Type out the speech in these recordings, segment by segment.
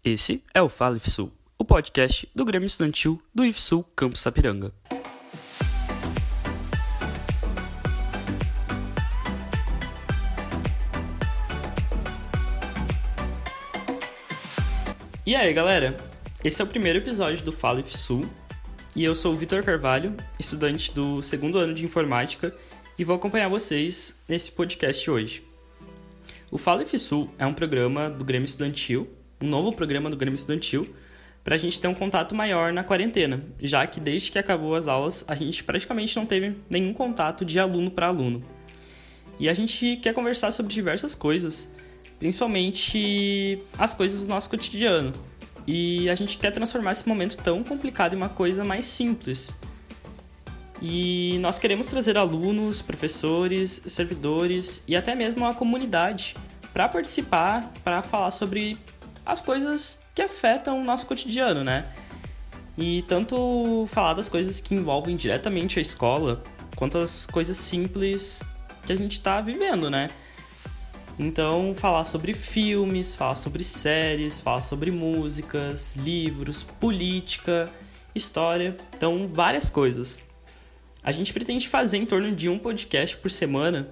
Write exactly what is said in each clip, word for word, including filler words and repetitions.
Esse é o Fala IFSU, o podcast do Grêmio Estudantil do IFSU Campus Sapiranga. E aí, galera? Esse é o primeiro episódio do Fala IFSU e eu sou o Vitor Carvalho, estudante do segundo ano de Informática, e vou acompanhar vocês nesse podcast hoje. O Fala IFSU é um programa do Grêmio Estudantil, um novo programa do Grêmio Estudantil, para a gente ter um contato maior na quarentena, já que desde que acabou as aulas, a gente praticamente não teve nenhum contato de aluno para aluno. E a gente quer conversar sobre diversas coisas, principalmente as coisas do nosso cotidiano. E a gente quer transformar esse momento tão complicado em uma coisa mais simples. E nós queremos trazer alunos, professores, servidores e até mesmo a comunidade para participar, para falar sobre as coisas que afetam o nosso cotidiano, né? E tanto falar das coisas que envolvem diretamente a escola, quanto as coisas simples que a gente está vivendo, né? Então, falar sobre filmes, falar sobre séries, falar sobre músicas, livros, política, história, então várias coisas. A gente pretende fazer em torno de um podcast por semana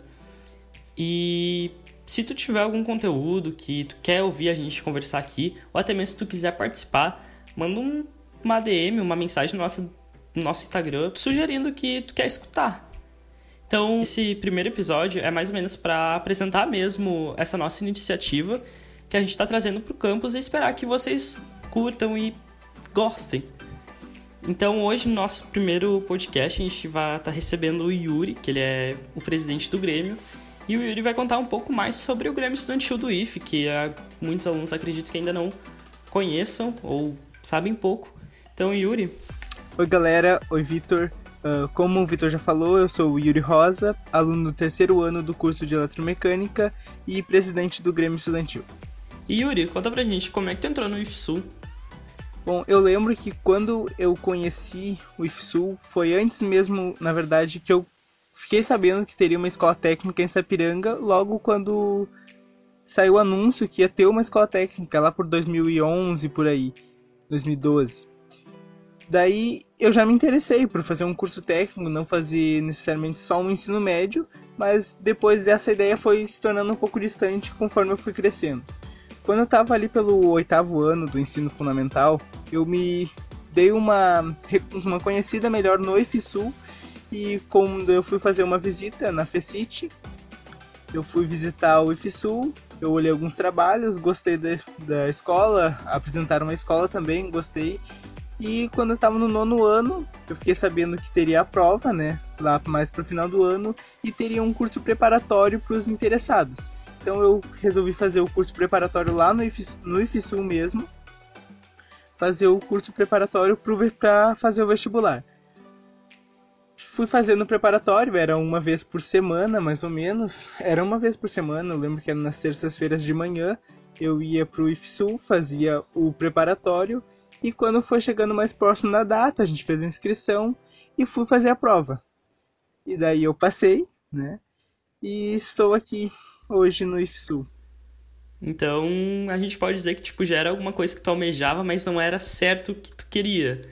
e se tu tiver algum conteúdo que tu quer ouvir a gente conversar aqui, ou até mesmo se tu quiser participar, manda um, uma D M, uma mensagem no nosso, no nosso Instagram sugerindo que tu quer escutar. Então, esse primeiro episódio é mais ou menos para apresentar mesmo essa nossa iniciativa que a gente está trazendo para o campus e esperar que vocês curtam e gostem. Então, hoje, no nosso primeiro podcast, a gente vai estar recebendo o Yuri, que ele é o presidente do Grêmio, e o Yuri vai contar um pouco mais sobre o Grêmio Estudantil do I F, que uh, muitos alunos acredito que ainda não conheçam ou sabem pouco. Então, Yuri... Oi, galera. Oi, Vitor. Uh, como o Vitor já falou, eu sou o Yuri Rosa, aluno do terceiro ano do curso de Eletromecânica e presidente do Grêmio Estudantil. E Yuri, conta pra gente, como é que tu entrou no IFSU? Bom, eu lembro que quando eu conheci o IFSU, foi antes mesmo, na verdade, que eu fiquei sabendo que teria uma escola técnica em Sapiranga, logo quando saiu o anúncio que ia ter uma escola técnica, lá por dois mil e onze, por aí, dois mil e doze. Daí eu já me interessei por fazer um curso técnico, não fazer necessariamente só um ensino médio, mas depois essa ideia foi se tornando um pouco distante conforme eu fui crescendo. Quando eu estava ali pelo oitavo ano do ensino fundamental, eu me dei uma, uma conhecida melhor no IFSU, e quando eu fui fazer uma visita na FECIT, eu fui visitar o IFSU, eu olhei alguns trabalhos, gostei de, da escola, apresentaram a escola também, gostei. E quando eu estava no nono ano, eu fiquei sabendo que teria a prova, né, lá mais pro final do ano, e teria um curso preparatório para os interessados. Então eu resolvi fazer o curso preparatório lá no IFSU, no IFSU mesmo, fazer o curso preparatório para fazer o vestibular. Fui fazendo o preparatório, era uma vez por semana, mais ou menos, era uma vez por semana, eu lembro que era nas terças-feiras de manhã, eu ia pro IFSU, fazia o preparatório, e quando foi chegando mais próximo da data, a gente fez a inscrição e fui fazer a prova. E daí eu passei, né? E estou aqui hoje no IFSU. Então, a gente pode dizer que tipo, já era alguma coisa que tu almejava, mas não era certo o que tu queria.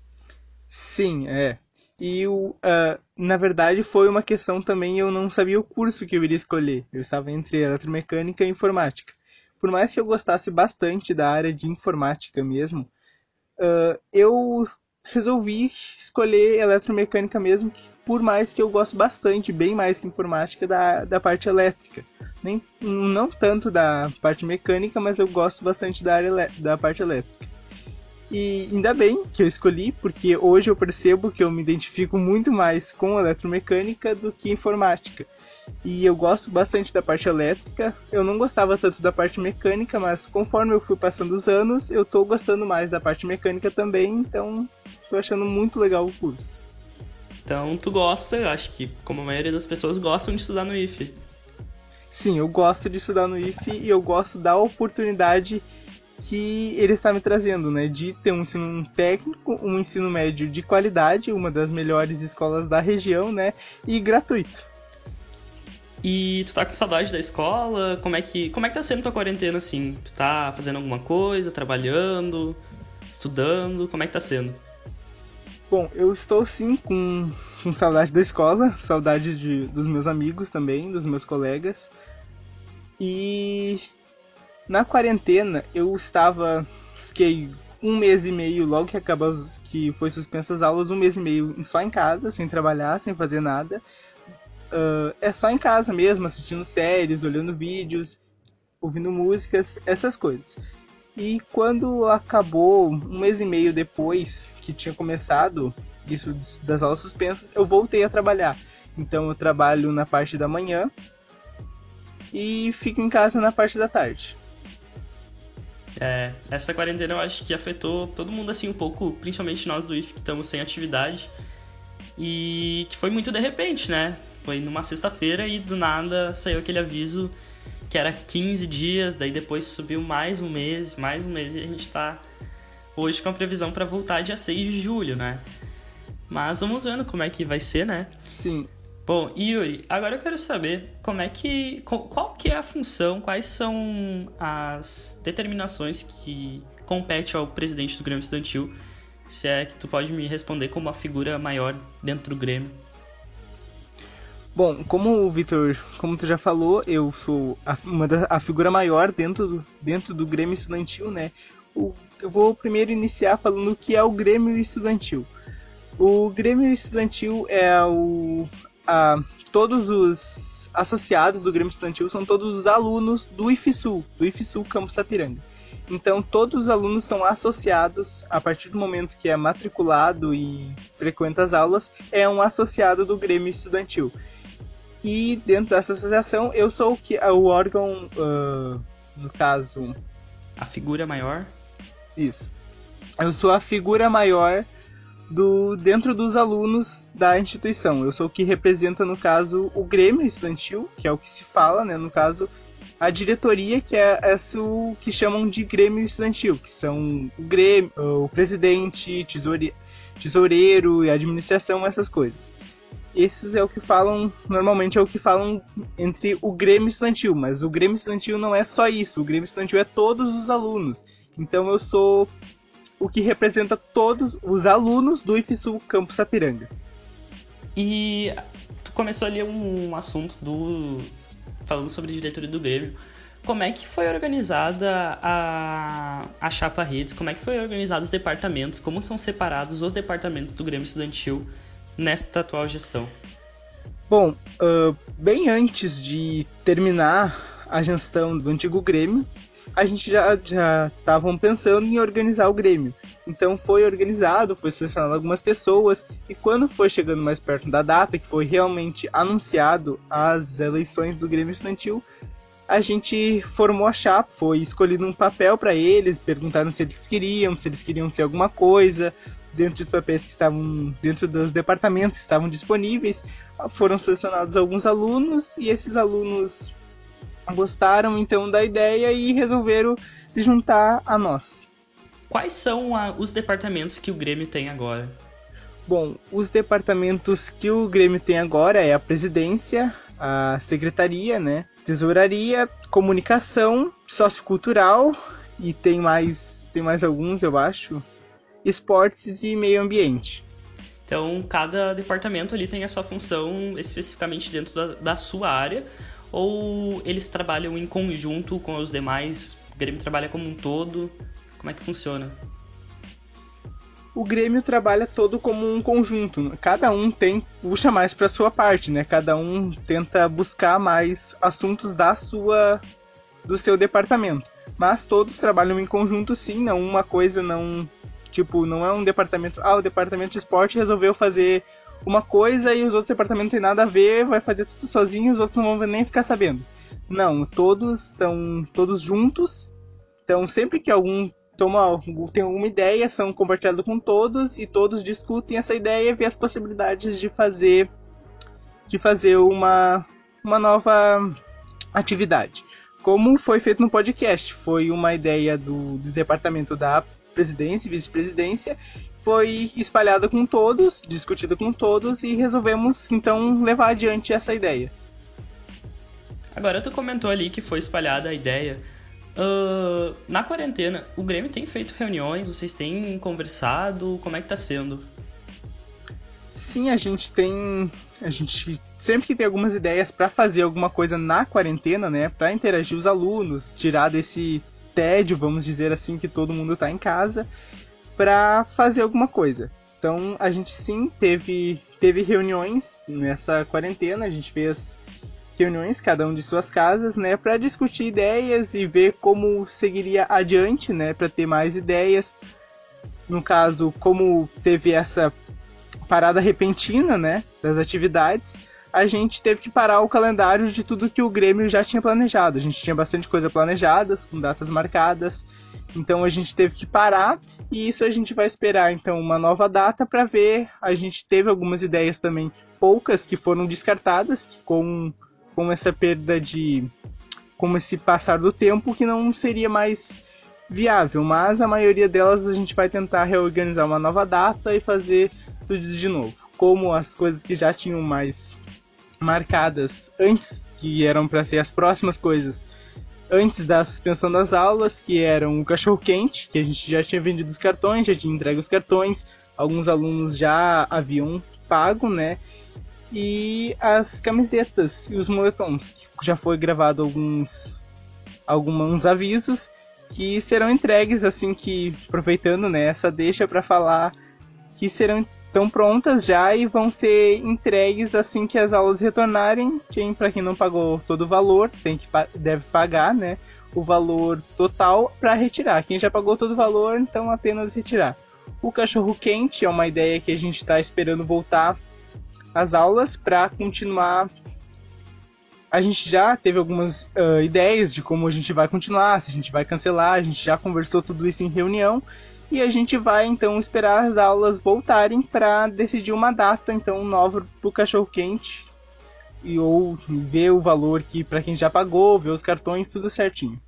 Sim, é. E uh, na verdade foi uma questão também, eu não sabia o curso que eu iria escolher. Eu estava entre eletromecânica e informática. Por mais que eu gostasse bastante da área de informática mesmo, Uh, eu resolvi escolher eletromecânica mesmo, por mais que eu gosto bastante, bem mais que informática, da, da parte elétrica. Nem, não tanto da parte mecânica, mas eu gosto bastante da, área, da parte elétrica. E ainda bem que eu escolhi, porque hoje eu percebo que eu me identifico muito mais com eletromecânica do que informática. E eu gosto bastante da parte elétrica, eu não gostava tanto da parte mecânica, mas conforme eu fui passando os anos, eu tô gostando mais da parte mecânica também, então tô achando muito legal o curso. Então tu gosta, eu acho que como a maioria das pessoas gostam de estudar no I F. Sim, eu gosto de estudar no I F e eu gosto da oportunidade que ele está me trazendo, né, de ter um ensino técnico, um ensino médio de qualidade, uma das melhores escolas da região, né, e gratuito. E tu tá com saudade da escola? Como é que, como é que tá sendo tua quarentena, assim? Tu tá fazendo alguma coisa, trabalhando, estudando? Como é que tá sendo? Bom, eu estou sim com, com saudade da escola, saudade de, dos meus amigos também, dos meus colegas. E na quarentena eu estava, fiquei um mês e meio, logo que acabou, que foi suspensa as aulas, um mês e meio só em casa, sem trabalhar, sem fazer nada. Uh, é só em casa mesmo, assistindo séries, olhando vídeos, ouvindo músicas, essas coisas. E quando acabou, um mês e meio depois que tinha começado isso das aulas suspensas, eu voltei a trabalhar. Então eu trabalho na parte da manhã e fico em casa na parte da tarde. É, essa quarentena eu acho que afetou todo mundo assim um pouco, principalmente nós do I F que estamos sem atividade. E que foi muito de repente, né? Foi numa sexta-feira e do nada saiu aquele aviso que era quinze dias, daí depois subiu mais um mês, mais um mês, e a gente tá hoje com a previsão para voltar dia seis de julho, né? Mas vamos vendo como é que vai ser, né? Sim. Bom, Yuri, agora eu quero saber como é que, qual que é a função, quais são as determinações que compete ao presidente do Grêmio Estudantil, se é que tu pode me responder como a figura maior dentro do Grêmio. Bom, como o Vitor, como tu já falou, eu sou a, uma da, a figura maior dentro do, dentro do Grêmio Estudantil, né? O, eu vou primeiro iniciar falando o que é o Grêmio Estudantil. O Grêmio Estudantil é o... A, todos os associados do Grêmio Estudantil são todos os alunos do I F Sul, do I F Sul Campus Sapiranga. Então, todos os alunos são associados, a partir do momento que é matriculado e frequenta as aulas, é um associado do Grêmio Estudantil. E dentro dessa associação, eu sou o, que, o órgão, uh, no caso... A figura maior? Isso. Eu sou a figura maior do, dentro dos alunos da instituição. Eu sou o que representa, no caso, o Grêmio Estudantil, que é o que se fala, né? No caso, a diretoria, que é essa o que chamam de Grêmio Estudantil, que são o Grêmio, o presidente, tesoure, tesoureiro e administração, essas coisas. Esses é o que falam, normalmente é o que falam entre o Grêmio Estudantil, mas o Grêmio Estudantil não é só isso, o Grêmio Estudantil é todos os alunos. Então eu sou o que representa todos os alunos do I F Sul Campus Sapiranga. E tu começou ali um assunto do falando sobre a diretoria do Grêmio. Como é que foi organizada a, a Chapa Redes? Como é que foi organizado os departamentos? Como são separados os departamentos do Grêmio Estudantil nesta atual gestão? Bom, uh, bem antes de terminar a gestão do antigo Grêmio, a gente já já estavam pensando em organizar o Grêmio. Então foi organizado, foi selecionado algumas pessoas, e quando foi chegando mais perto da data, que foi realmente anunciado as eleições do Grêmio Estudantil, a gente formou a chapa, foi escolhido um papel para eles, perguntaram se eles queriam, se eles queriam ser alguma coisa. Dentro dos papéis que estavam, dentro dos departamentos que estavam disponíveis, foram selecionados alguns alunos, e esses alunos gostaram então da ideia e resolveram se juntar a nós. Quais são a, os departamentos que o Grêmio tem agora? Bom, os departamentos que o Grêmio tem agora é a presidência, a secretaria, né, tesouraria, comunicação, sociocultural, e tem mais, tem mais alguns, eu acho, esportes e meio ambiente. Então, cada departamento ali tem a sua função especificamente dentro da, da sua área, ou eles trabalham em conjunto com os demais? O Grêmio trabalha como um todo? Como é que funciona? O Grêmio trabalha todo como um conjunto. Cada um tem puxa mais para sua parte, né? Cada um tenta buscar mais assuntos da sua, do seu departamento. Mas todos trabalham em conjunto, sim. Não uma coisa não tipo não é um departamento. Ah, o departamento de esporte resolveu fazer uma coisa e os outros departamentos não tem nada a ver, vai fazer tudo sozinho, os outros não vão nem ficar sabendo. Não, todos estão todos juntos. Então sempre que algum toma, tem alguma ideia, são compartilhados com todos e todos discutem essa ideia e vê as possibilidades de fazer de fazer uma, uma nova atividade. Como foi feito no podcast, foi uma ideia do, do departamento da presidência e vice-presidência, foi espalhada com todos, discutida com todos e resolvemos então levar adiante essa ideia. Agora tu comentou ali que foi espalhada a ideia. Uh, na quarentena, o Grêmio tem feito reuniões, vocês têm conversado, como é que tá sendo? Sim, a gente tem... A gente sempre que tem algumas ideias para fazer alguma coisa na quarentena, né? Para interagir os alunos, tirar desse tédio, vamos dizer assim, que todo mundo tá em casa, para fazer alguma coisa. Então, a gente sim teve, teve reuniões nessa quarentena, a gente fez reuniões, cada um de suas casas, né, para discutir ideias e ver como seguiria adiante, né, para ter mais ideias. No caso, como teve essa parada repentina, né, das atividades, a gente teve que parar o calendário de tudo que o Grêmio já tinha planejado. A gente tinha bastante coisa planejada, com datas marcadas, então a gente teve que parar, e isso a gente vai esperar então uma nova data para ver. A gente teve algumas ideias também, poucas que foram descartadas, que com com essa perda de... como esse passar do tempo, que não seria mais viável, mas a maioria delas a gente vai tentar reorganizar uma nova data e fazer tudo de novo. Como as coisas que já tinham mais marcadas antes, que eram para ser as próximas coisas, antes da suspensão das aulas, que eram o cachorro-quente, que a gente já tinha vendido os cartões, já tinha entregue os cartões, alguns alunos já haviam pago, né? E as camisetas e os moletons, que já foi gravado alguns, alguns avisos que serão entregues assim que, aproveitando, né, essa deixa para falar que serão tão prontas já e vão ser entregues assim que as aulas retornarem. Quem, para quem não pagou todo o valor, tem que deve pagar, né, o valor total para retirar. Quem já pagou todo o valor, então apenas retirar. O cachorro quente é uma ideia que a gente está esperando voltar as aulas para continuar. A gente já teve algumas uh, ideias de como a gente vai continuar, se a gente vai cancelar, a gente já conversou tudo isso em reunião, e a gente vai então esperar as aulas voltarem para decidir uma data então nova para o cachorro quente, e ou ver o valor que para quem já pagou, ver os cartões, tudo certinho.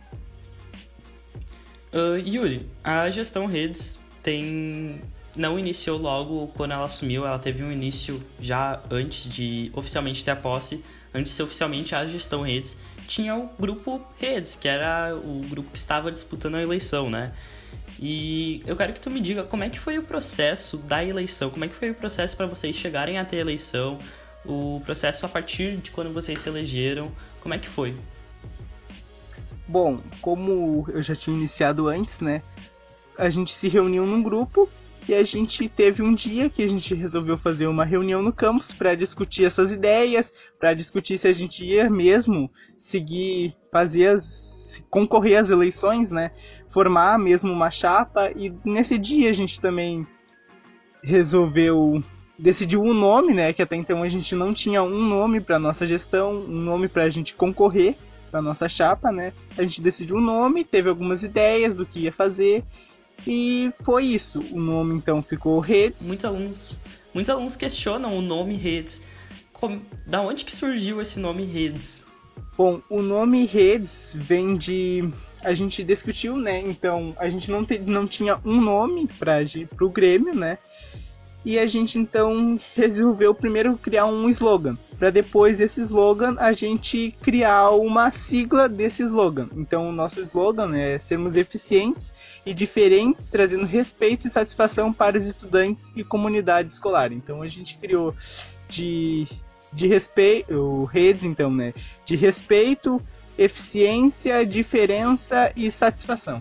Uh, Yuri, a gestão redes tem... não iniciou logo quando ela assumiu, ela teve um início já antes de oficialmente ter a posse, antes de ser oficialmente a gestão redes, tinha o grupo redes, que era o grupo que estava disputando a eleição, né? E eu quero que tu me diga como é que foi o processo da eleição, como é que foi o processo para vocês chegarem a ter a eleição, o processo a partir de quando vocês se elegeram, como é que foi? Bom, como eu já tinha iniciado antes, né, a gente se reuniu num grupo e a gente teve um dia que a gente resolveu fazer uma reunião no campus para discutir essas ideias, para discutir se a gente ia mesmo seguir, fazer as, concorrer às eleições, né, formar mesmo uma chapa. E nesse dia a gente também resolveu decidir um nome, né, que até então a gente não tinha um nome para nossa gestão, um nome para a gente concorrer da nossa chapa, né. A gente decidiu um nome, teve algumas ideias do que ia fazer. E foi isso. O nome então ficou Redes. Muitos alunos, muitos alunos questionam o nome Redes. Como, da onde que surgiu esse nome Redes? Bom, o nome Redes vem de... A gente discutiu, né? Então, a gente não, te, não tinha um nome para o Grêmio, né? E a gente então resolveu primeiro criar um slogan, para depois desse slogan a gente criar uma sigla desse slogan. Então o nosso slogan é sermos eficientes e diferentes, trazendo respeito e satisfação para os estudantes e comunidade escolar. Então a gente criou de, de respeito, redes então, né? De respeito, eficiência, diferença e satisfação.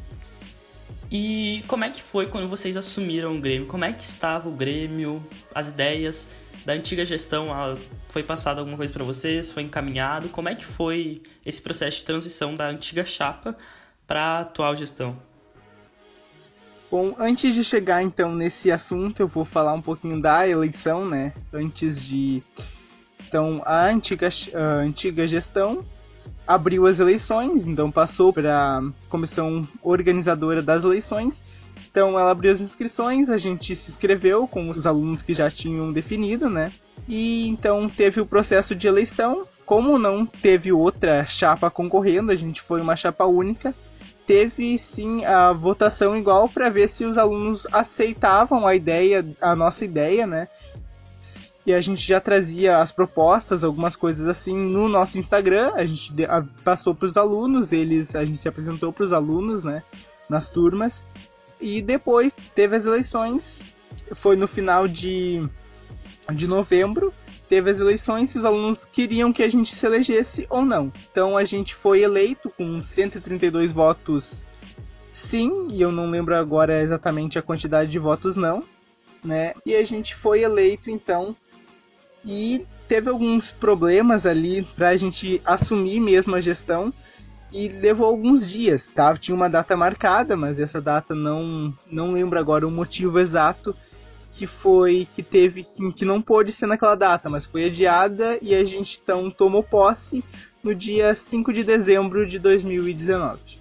E como é que foi quando vocês assumiram o Grêmio? Como é que estava o Grêmio? As ideias da antiga gestão, foi passada alguma coisa para vocês? Foi encaminhado? Como é que foi esse processo de transição da antiga chapa para a atual gestão? Bom, antes de chegar então nesse assunto, eu vou falar um pouquinho da eleição, né? Antes de... Então, a antiga, a antiga gestão abriu as eleições, então passou para a comissão organizadora das eleições. Então ela abriu as inscrições, a gente se inscreveu com os alunos que já tinham definido, né? E então teve o processo de eleição. Como não teve outra chapa concorrendo, a gente foi uma chapa única. Teve sim a votação igual para ver se os alunos aceitavam a ideia, a nossa ideia, né? e a gente já trazia as propostas, algumas coisas assim no nosso Instagram, a gente passou para os alunos, eles, a gente se apresentou para os alunos, né, nas turmas, e depois teve as eleições, foi no final de, de novembro, teve as eleições e os alunos queriam que a gente se elegesse ou não. Então a gente foi eleito com cento e trinta e dois votos sim, e eu não lembro agora exatamente a quantidade de votos não, né, e a gente foi eleito então. E teve alguns problemas ali pra gente assumir mesmo a gestão e levou alguns dias, tá? Tinha uma data marcada, mas essa data não, não lembro agora o motivo exato que foi que teve, que não pôde ser naquela data, mas foi adiada e a gente então tomou posse no dia cinco de dezembro de dois mil e dezenove.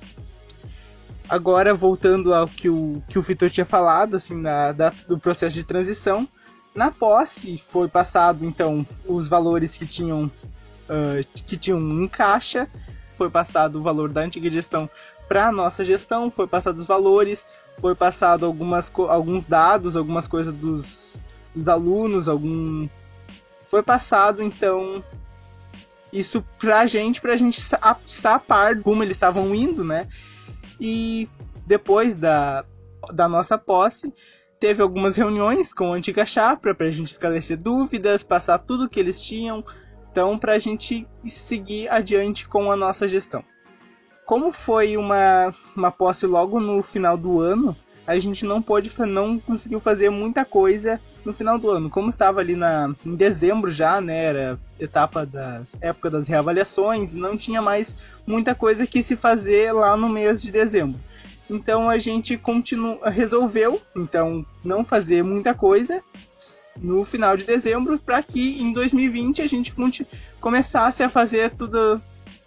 Agora, voltando ao que o, que o Vitor tinha falado, assim, na data do processo de transição, na posse foi passado, então, os valores que tinham, uh, que tinham em caixa, foi passado o valor da antiga gestão para a nossa gestão, foi passado os valores, foi passado algumas, alguns dados, algumas coisas dos, dos alunos, algum... foi passado, então, isso pra gente, pra gente estar a par de como eles estavam indo, né? E depois da, da nossa posse, teve algumas reuniões com a antiga chapa para a gente esclarecer dúvidas, passar tudo que eles tinham, então para a gente seguir adiante com a nossa gestão. Como foi uma, uma posse logo no final do ano, a gente não pôde, não conseguiu fazer muita coisa no final do ano. Como estava ali na, em dezembro já, né, era etapa das época das reavaliações, não tinha mais muita coisa que se fazer lá no mês de dezembro. Então a gente continu... resolveu então não fazer muita coisa no final de dezembro para que em dois mil e vinte a gente continu... começasse a fazer tudo.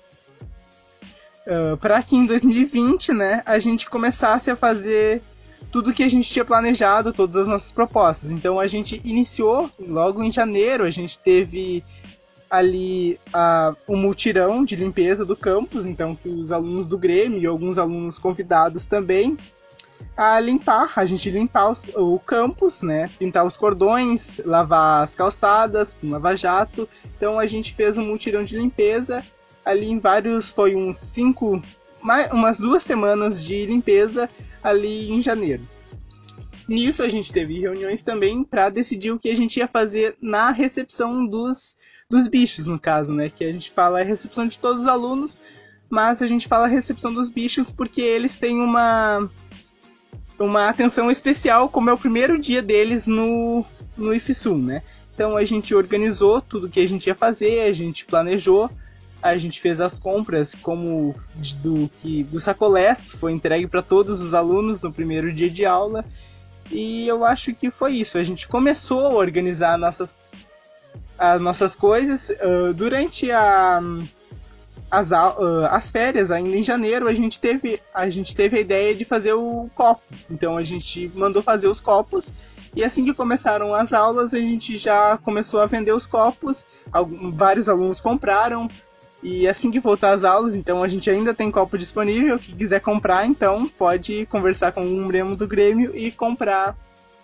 Uh, para que em dois mil e vinte, né, a gente começasse a fazer tudo que a gente tinha planejado, todas as nossas propostas. Então a gente iniciou logo em janeiro, a gente teve ali uh, um mutirão de limpeza do campus, então que os alunos do Grêmio e alguns alunos convidados também a limpar, a gente limpar os, o campus, né, pintar os cordões, lavar as calçadas com lava-jato. Então a gente fez um mutirão de limpeza ali em vários, foi uns cinco, mais, umas duas semanas de limpeza ali em janeiro. Nisso a gente teve reuniões também para decidir o que a gente ia fazer na recepção dos, dos bichos, no caso, né? Que a gente fala a recepção de todos os alunos, mas a gente fala a recepção dos bichos porque eles têm uma, uma atenção especial, como é o primeiro dia deles no, no I F S U, né? Então a gente organizou tudo que a gente ia fazer, a gente planejou, a gente fez as compras como do, que, do sacolés, que foi entregue para todos os alunos no primeiro dia de aula. E eu acho que foi isso. A gente começou a organizar nossas, as nossas coisas. Uh, durante a, as, uh, as férias, ainda em janeiro, a gente, teve, a gente teve a ideia de fazer o copo. Então a gente mandou fazer os copos. E assim que começaram as aulas, a gente já começou a vender os copos. Alguns, vários alunos compraram. E assim que voltar às aulas, então a gente ainda tem copo disponível. Quem quiser comprar, então pode conversar com um membro do Grêmio e comprar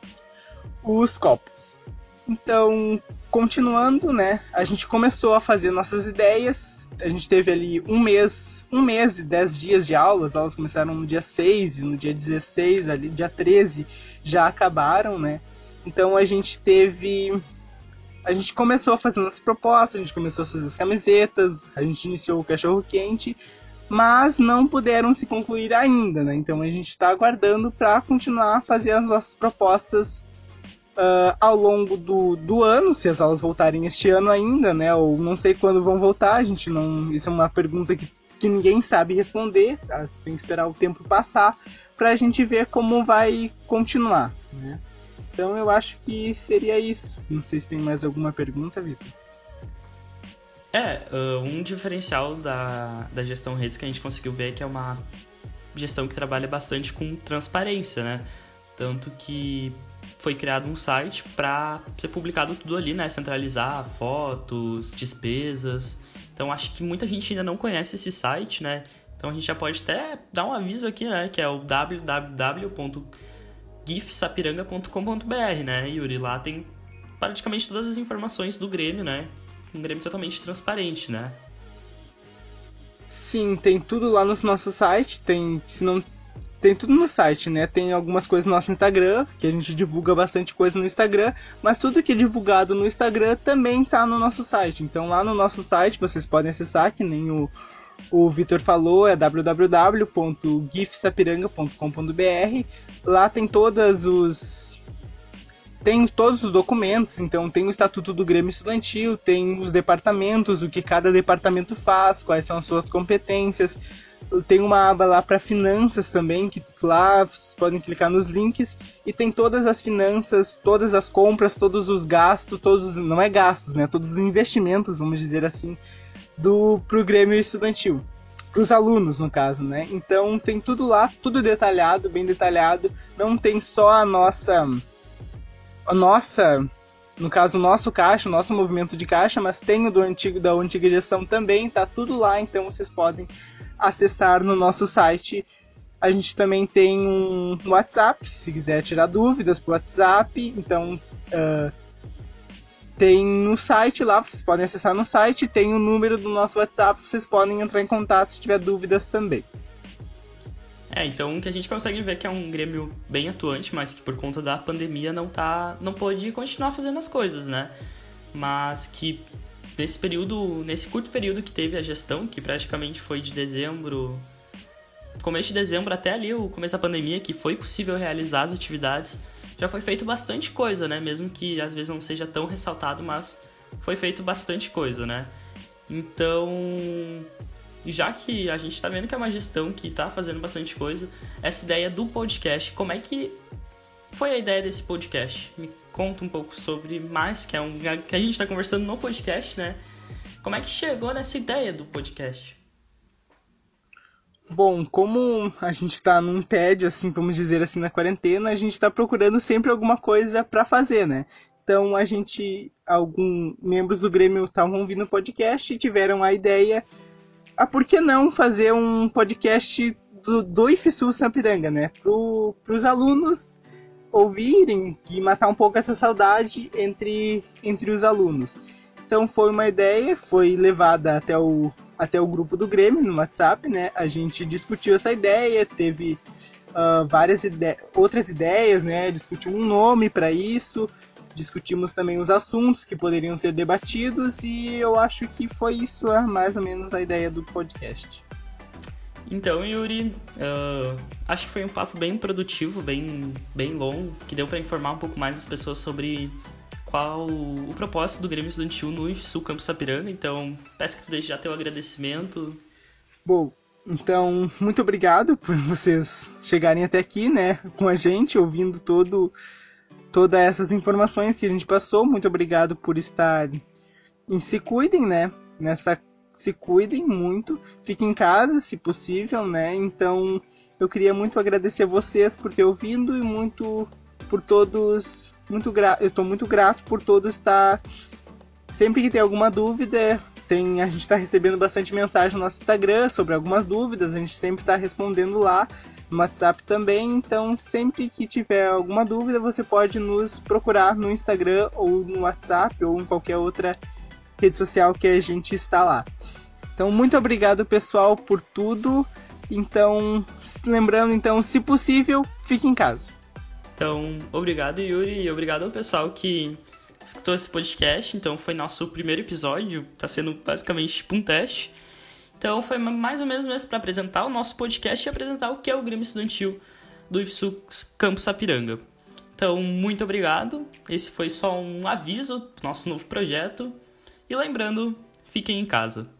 os copos. Então, continuando, né? A gente começou a fazer nossas ideias. A gente teve ali um mês, um mês e dez dias de aulas. As aulas começaram no dia seis e no dia dezesseis, ali, dia treze, já acabaram, né? Então a gente teve... A gente começou a fazer nossas propostas, a gente começou a fazer as camisetas, a gente iniciou o cachorro-quente, mas não puderam se concluir ainda, né? Então a gente está aguardando para continuar a fazer as nossas propostas uh, ao longo do, do ano, se as aulas voltarem este ano ainda, né? Ou não sei quando vão voltar, a gente não... Isso é uma pergunta que, que ninguém sabe responder, tá? Você tem que esperar o tempo passar para a gente ver como vai continuar, né? Então eu acho que seria isso. Não sei se tem mais alguma pergunta, Vitor. É, uh, um diferencial da, da gestão redes que a gente conseguiu ver é que é uma gestão que trabalha bastante com transparência, né? Tanto que foi criado um site para ser publicado tudo ali, né? Centralizar fotos, despesas. Então acho que muita gente ainda não conhece esse site, né? Então a gente já pode até dar um aviso aqui, né? Que é o w w w ponto gif sapiranga ponto com ponto b r, né, Yuri? Lá tem praticamente todas as informações do Grêmio, né? Um Grêmio totalmente transparente, né? Sim, tem tudo lá no nosso site, tem, se não, tem tudo no site, né? Tem algumas coisas no nosso Instagram, que a gente divulga bastante coisa no Instagram, mas tudo que é divulgado no Instagram também tá no nosso site. Então lá no nosso site vocês podem acessar, que nem o, o Vitor falou, é w w w ponto gif sapiranga ponto com ponto b r. Lá tem todas os... Tem todos os documentos, então tem o Estatuto do Grêmio Estudantil, tem os departamentos, o que cada departamento faz, quais são as suas competências. Tem uma aba lá para finanças também, que lá vocês podem clicar nos links, e tem todas as finanças, todas as compras, todos os gastos, todos, não é gastos, né, todos os investimentos, vamos dizer assim, do pro Grêmio Estudantil. Para os alunos, no caso, né? Então tem tudo lá, tudo detalhado, bem detalhado, não tem só a nossa... a nossa, no caso, o nosso caixa, o nosso movimento de caixa, mas tem o do antigo, da antiga gestão também, tá tudo lá, então vocês podem acessar no nosso site. A gente também tem um WhatsApp, se quiser tirar dúvidas pro WhatsApp, então uh, tem no site lá, vocês podem acessar no site, tem o número do nosso WhatsApp, vocês podem entrar em contato se tiver dúvidas também. É, então que a gente consegue ver que é um Grêmio bem atuante, mas que por conta da pandemia não tá, não pôde continuar fazendo as coisas, né? Mas que nesse período, nesse curto período que teve a gestão, que praticamente foi de dezembro, começo de dezembro até ali o começo da pandemia, que foi possível realizar as atividades, já foi feito bastante coisa, né? Mesmo que às vezes não seja tão ressaltado, mas foi feito bastante coisa, né? Então... já que a gente está vendo que é uma gestão que está fazendo bastante coisa, essa ideia do podcast, como é que foi a ideia desse podcast? Me conta um pouco sobre mais, que é um que a gente está conversando no podcast, né? Como é que chegou nessa ideia do podcast? Bom, como a gente está num tédio, assim, vamos dizer assim, na quarentena, a gente está procurando sempre alguma coisa para fazer, né? Então a gente, alguns membros do Grêmio estavam ouvindo o podcast e tiveram a ideia... ah, por que não fazer um podcast do, do IFSU Sapiranga, né? Para os alunos ouvirem e matar um pouco essa saudade entre, entre os alunos. Então foi uma ideia, foi levada até o, até o grupo do Grêmio no WhatsApp, né? A gente discutiu essa ideia, teve uh, várias ide- outras ideias, né? Discutiu um nome para isso, discutimos também os assuntos que poderiam ser debatidos e eu acho que foi isso mais ou menos a ideia do podcast. Então, Yuri, uh, acho que foi um papo bem produtivo, bem, bem longo, que deu para informar um pouco mais as pessoas sobre qual o propósito do Grêmio Estudantil no IFSU Campus Sapiranga. Então, peço que tu deixe já teu agradecimento. Bom, então, muito obrigado por vocês chegarem até aqui, né, com a gente, ouvindo todo... todas essas informações que a gente passou. Muito obrigado por estar em Se Cuidem, né? Nessa Se Cuidem muito. Fiquem em casa, se possível, né? Então, eu queria muito agradecer a vocês por ter ouvido e muito por todos... muito gra... Eu estou muito grato por todos estar... Sempre que tem alguma dúvida, tem... a gente está recebendo bastante mensagem no nosso Instagram sobre algumas dúvidas. A gente sempre está respondendo lá. No WhatsApp também, então sempre que tiver alguma dúvida você pode nos procurar no Instagram ou no WhatsApp ou em qualquer outra rede social que a gente está lá. Então muito obrigado pessoal por tudo, então lembrando então, se possível, fique em casa. Então obrigado Yuri e obrigado ao pessoal que escutou esse podcast. Então foi nosso primeiro episódio, está sendo basicamente tipo um teste. Então foi mais ou menos mesmo para apresentar o nosso podcast e apresentar o que é o Grêmio Estudantil do IFSU Campus Sapiranga. Então, muito obrigado. Esse foi só um aviso do nosso novo projeto. E lembrando, fiquem em casa.